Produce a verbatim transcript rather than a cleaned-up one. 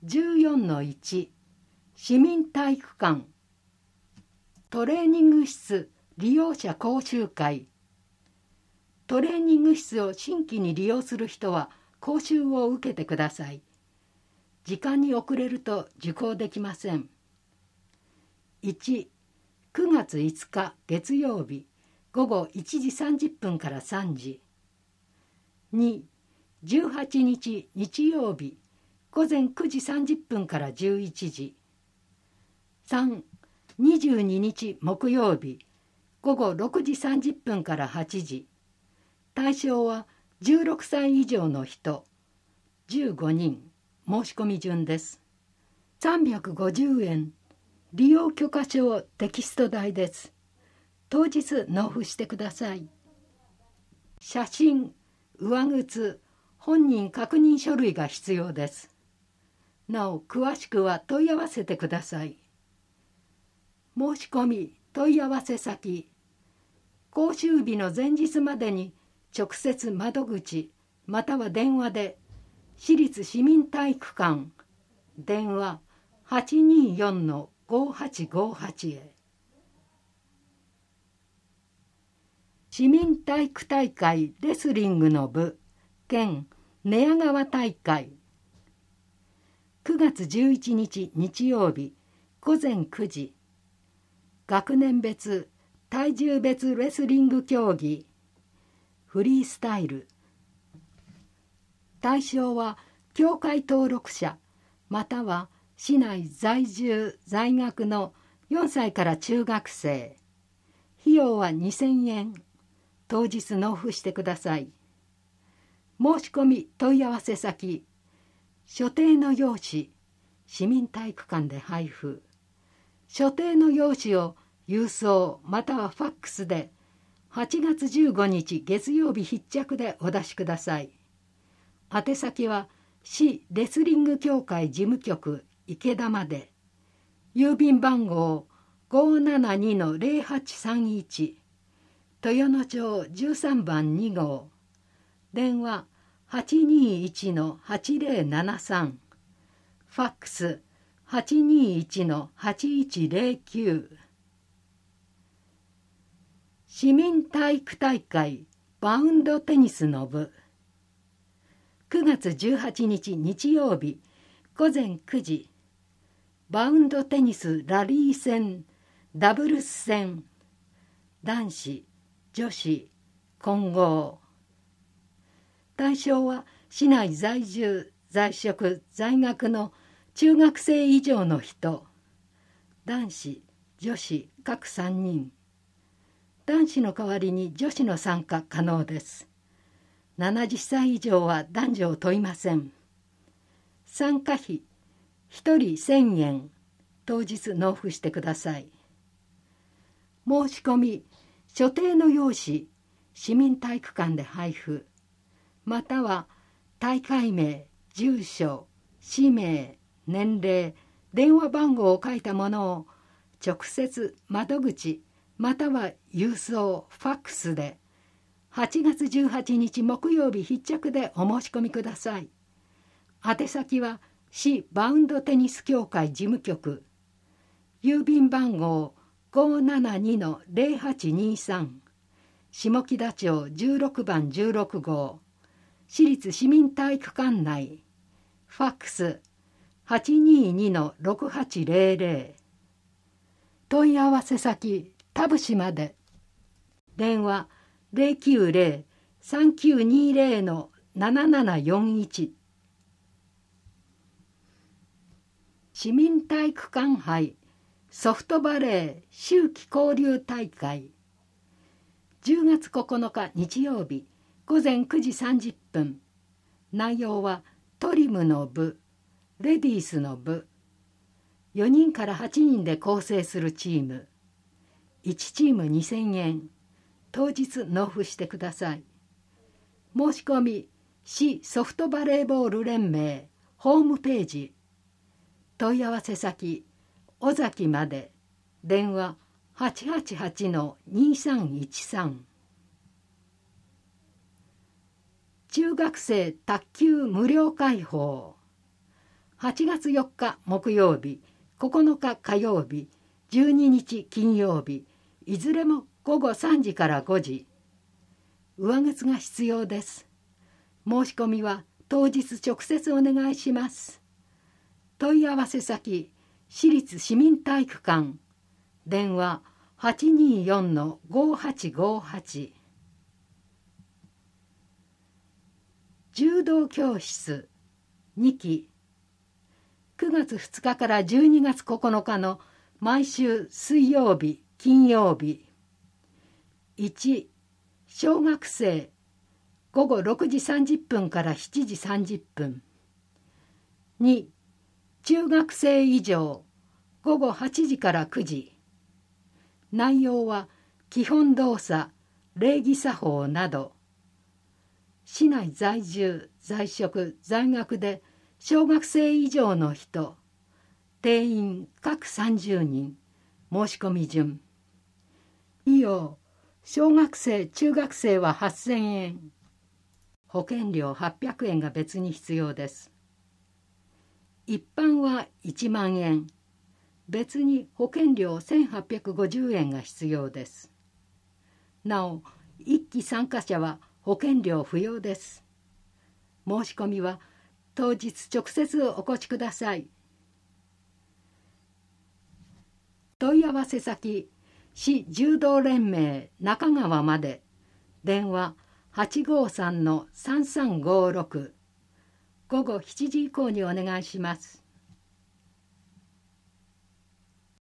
じゅうよんのいち 市民体育館トレーニング室利用者講習会。トレーニング室を新規に利用する人は講習を受けてください。時間に遅れると受講できません。いち、くがついつか月曜日ごごいちじさんじゅっぷんからさんじ。に、じゅうはちにち日曜日ごぜんくじさんじゅっぷんからじゅういちじ。さん、にじゅうににち木曜日ごごろくじさんじゅっぷんからはちじ。対象はじゅうろくさい以上の人じゅうごにん。申し込み順です。さんびゃくごじゅうえん。利用許可証テキスト代です。当日納付してください。写真、上靴、本人確認書類が必要です。なお詳しくは問い合わせてください。申し込み問い合わせ先、講習日の前日までに直接窓口または電話で市立市民体育館電話 はちにーよんのごはちごはち へ。市民体育大会レスリングの部兼寝屋川大会くがつじゅういちにち日曜日ごぜんくじ。学年別体重別レスリング競技フリースタイル。対象は協会登録者または市内在住在学のよんさいから中学生。費用はにせんえん。当日納付してください。申し込み問い合わせ先、所定の用紙市民体育館で配布。所定の用紙を郵送またはファックスではちがつじゅうごにち月曜日必着でお出しください。宛先は市レスリング協会事務局池田まで。郵便番号 ごーななにのぜろはちさんいち 豊野町じゅうさんばんにごう。電話 はちにーいちのはちぜろななさん。ファックス はちにーいちのはちいちぜろきゅう。市民体育大会バウンドテニスの部くがつじゅうはちにち日曜日ごぜんくじ。バウンドテニスラリー戦ダブルス戦男子女子混合。対象は市内在住在職在学の中学生以上の人。男子女子各さんにん。男子の代わりに女子の参加可能です。ななじゅっさい以上は男女を問いません。参加費ひとりせんえん。当日納付してください。申し込み所定の用紙市民体育館で配布または大会名、住所、氏名、年齢、電話番号を書いたものを直接窓口または郵送ファックスではちがつじゅうはちにち木曜日必着でお申し込みください。宛先は市バウンドテニス協会事務局郵便番号 ごーななにのぜろはちにさん 下北町じゅうろくばんじゅうろくごう市立市民体育館内ファックス はちにーにのろくはちぜろぜろ。問い合わせ先田伏まで。電話 ゼロきゅうゼロ さんきゅうにゼロ のななななよんいち。市民体育館杯ソフトバレー秋季交流大会じゅうがつここのか日曜日ごぜんくじさんじゅっぷん。内容はトリムの部、レディースの部よにんからはちにんで構成するチーム。いちチームにせんえん。当日納付してください。申し込み市ソフトバレーボール連盟ホームページ。問い合わせ先尾崎まで。電話 はちはちはちのにさんいちさん。中学生卓球無料開放はちがつよっか木曜日、ここのか火曜日、じゅうににち金曜日、いずれもごごさんじからごじ。上靴が必要です。申し込みは当日直接お願いします。問い合わせ先、市立市民体育館、電話 はちにーよんのごはちごはち。柔道教室にき、くがつふつかからじゅうにがつここのかの毎週水曜日、金曜日。いち、小学生ごごろくじさんじゅっぷんからしちじさんじゅっぷん。に、中学生以上ごごはちじからくじ。内容は基本動作、礼儀作法など。市内在住、在職、在学で小学生以上の人、定員各さんじゅうにん、申し込み順。費用、小学生、中学生ははっせんえん。保険料はっぴゃくえんが別に必要です。一般はいちまんえん。別に保険料せんはっぴゃくごじゅうえんが必要です。なお、一期参加者は保険料不要です。申し込みは当日直接お越しください。問い合わせ先、市柔道連盟中川まで。電話 はちごさんのさんさんごろく。午後しちじ以降にお願いします。